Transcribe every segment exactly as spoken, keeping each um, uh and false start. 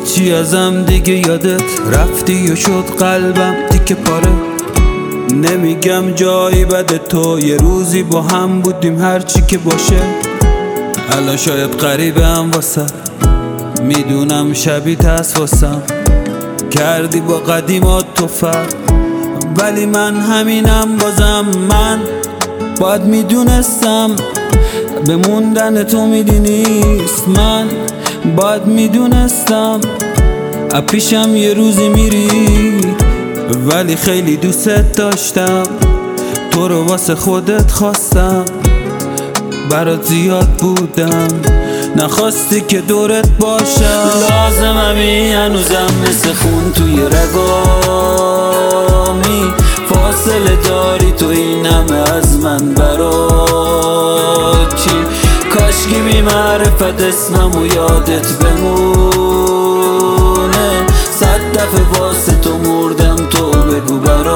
هیچی ازم دیگه یادت رفتی و شد قلبم تیکه پاره. نمیگم جایی بده تو، یه روزی با هم بودیم هرچی که باشه. الان شاید غریبه هم واسه، میدونم شبیه هست واسم، کردی با قدیمات تو فرق، ولی من همینم بازم. من باید میدونستم به موندن تو میدی نیست، من باید میدونستم اپیشم یه روزی میری، ولی خیلی دوست داشتم تو رو واسه خودت خواستم، برات زیاد بودم نخواستی که دورت باشم. لازممی هنوزم مثل خون توی رگامی، فاصله داری تو این همه از من برات چی؟ کاشکی بی معرفت اسمم و یادت بمونه، صد دفعه واسه تو مردم تو بگو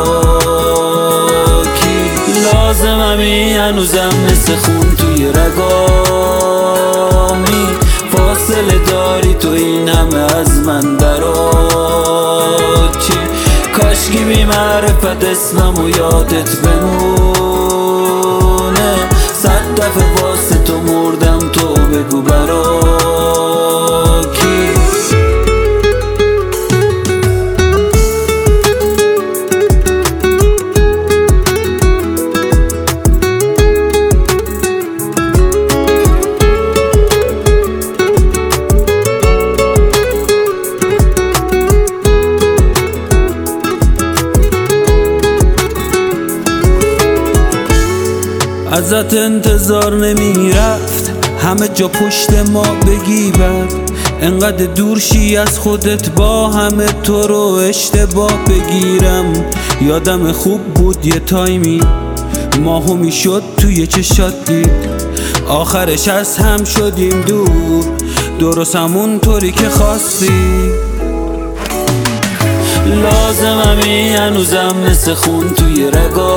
برا کی. لازممی هنوزم مثل خون توی رگامی، فاصله داری تو این همه از من برات چی؟ کاشکی بی معرفت اسمم و یادت بمونه، صد دفعه واسه تو مردم تو بگو برا کی. ازت انتظار نمیرفت همه جا پشت ما بگی بد، انقدر دور شی از خودت با همه تو رو اشتباه بگیرم. یادم خوب بود یه تایمی ماهو میشد توی چشات دید، آخرش از هم شدیم دور، درست همون طوری که خواستی. لازممی هنوزم مثل خون توی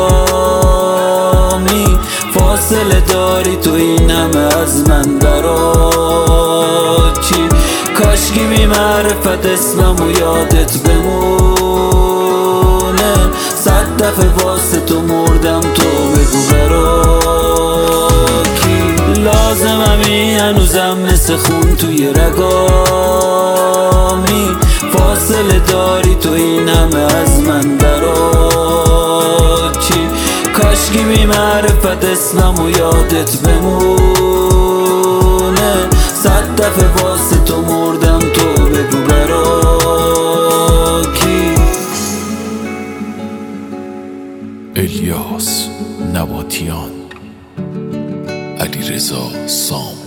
رگامی، فاصله داری تو این همه از من برات چی؟ کاشکی بی معرفت اسمم و یادت بمونه، صد دفعه واسه تو مردم تو بگو برا کی. لازممی هنوزم مثل خون توی رگامی، فاصله داری تو این همه از من برات چی؟ کاشکی بی معرفت اسمم و یادت بمونه، صد دفعه واسه تو مردم تو بگو برا کی. الیاس نباتیان، علیرضا سام.